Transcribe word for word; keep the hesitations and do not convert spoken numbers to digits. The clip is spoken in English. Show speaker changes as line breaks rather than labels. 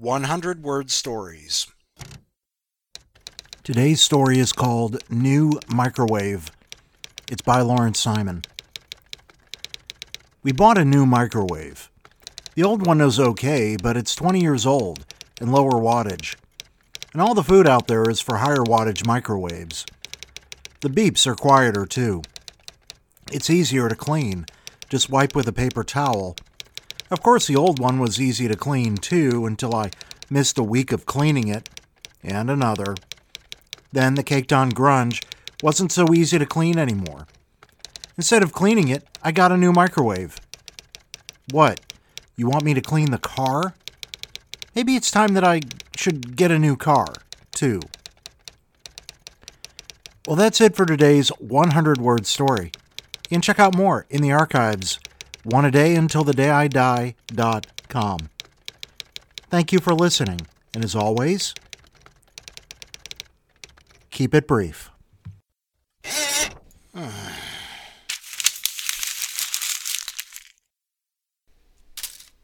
one hundred Word Stories.
Today's story is called New Microwave. It's by Lawrence Simon. We bought a new microwave. The old one was okay, but it's twenty years old and lower wattage. And all the food out there is for higher wattage microwaves. The beeps are quieter too. It's easier to clean. Just wipe with a paper towel. Of course, the old one was easy to clean too until I missed a week of cleaning it, and another. Then the Caked on Grunge wasn't so easy to clean anymore. Instead of cleaning it, I got a new microwave. What? You want me to clean the car? Maybe it's time that I should get a new car, too. Well, that's it for today's one hundred Word Story. You can check out more in the archives, one a day until the day I die dot com. Thank you for listening, and as always, keep it brief.
Uh.